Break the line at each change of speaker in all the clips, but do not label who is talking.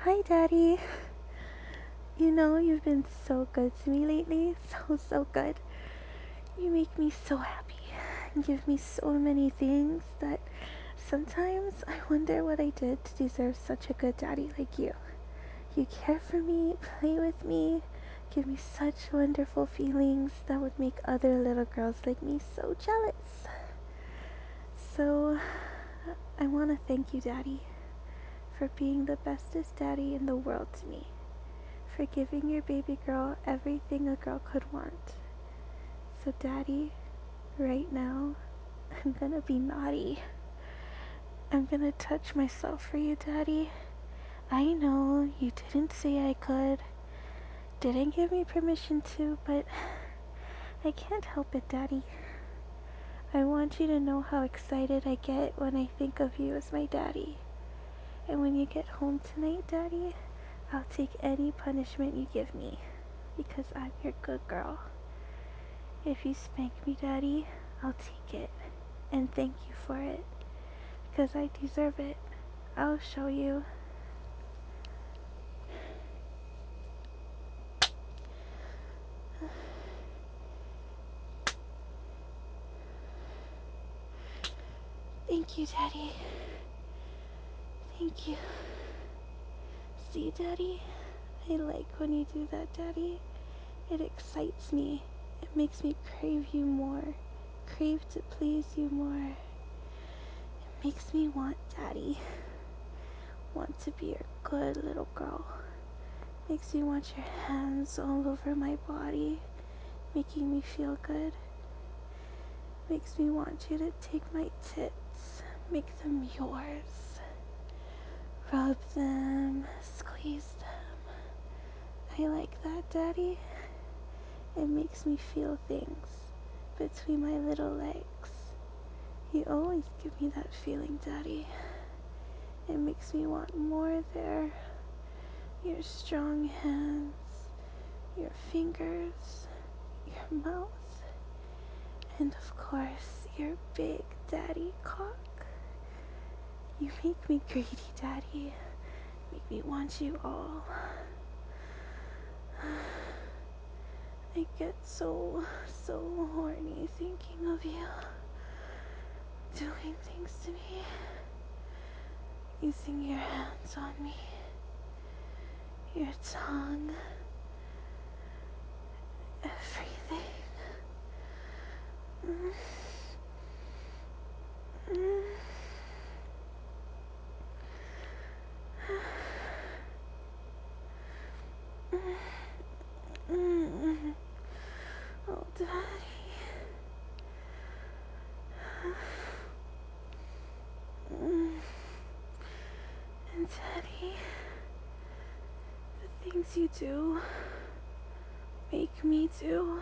Hi, Daddy. You know, you've been so good to me lately. So good. You make me so happy and give me so many things that sometimes I wonder what I did to deserve such a good daddy like you. You care for me, play with me, give me such wonderful feelings that would make other little girls like me so jealous. So, I want to thank you, Daddy, for being the bestest daddy in the world to me. For giving your baby girl everything a girl could want. So, Daddy, right now, I'm gonna be naughty. I'm gonna touch myself for you, Daddy. I know you didn't say I could, didn't give me permission to, but I can't help it, Daddy. I want you to know how excited I get when I think of you as my daddy. And when you get home tonight, Daddy, I'll take any punishment you give me, because I'm your good girl. If you spank me, Daddy, I'll take it, and thank you for it, because I deserve it. I'll show you. Thank you, Daddy. Thank you. See, Daddy? I like when you do that, Daddy. It excites me. It makes me crave you more. Crave to please you more. It makes me want Daddy. Want to be your good little girl. Makes me want your hands all over my body, making me feel good. Makes me want you to take my tits, make them yours. Rub them, squeeze them. I like that, Daddy. It makes me feel things between my little legs. You always give me that feeling, Daddy. It makes me want more there. Your strong hands, your fingers, your mouth, and of course, your big daddy cock. You make me greedy, Daddy. Make me want you all. I get so horny thinking of you. Doing things to me. Using your hands on me. Your tongue. Everything. Oh, Daddy. And Daddy, the things you do make me do.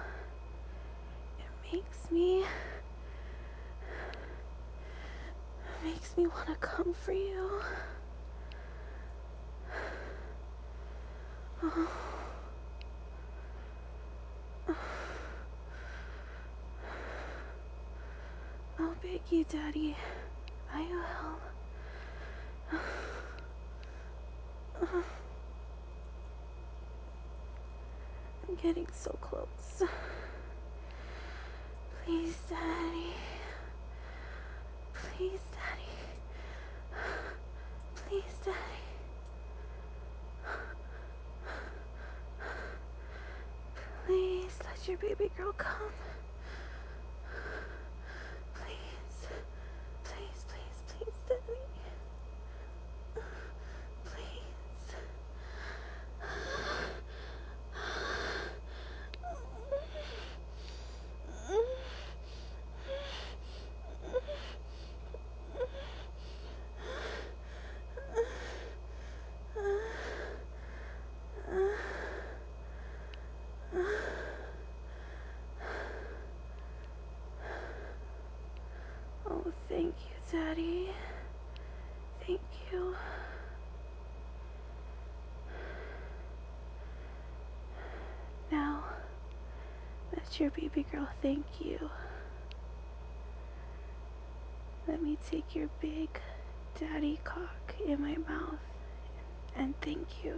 Makes me want to come for you. Oh. I'll beg you, Daddy. I will. I'm getting so close. Please, Daddy. Please, Daddy. Please, Daddy. Please let your baby girl come. Please. Please, please, please, Daddy. Please. Oh, thank you, Daddy. Thank you. Now, let your baby girl thank you. Let me take your big daddy cock in my mouth And thank you.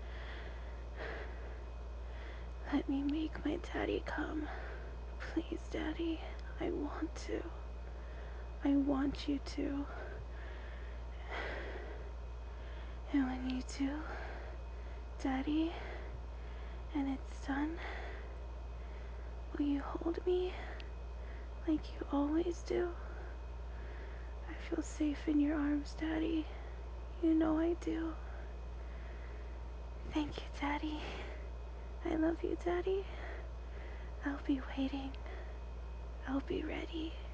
Let me make my daddy come. Please, Daddy. I want to. I want you to. And when you do, Daddy, and it's done, will you hold me like you always do? I feel safe in your arms, Daddy. You know I do. Thank you, Daddy. I love you, Daddy. I'll be waiting. I'll be ready.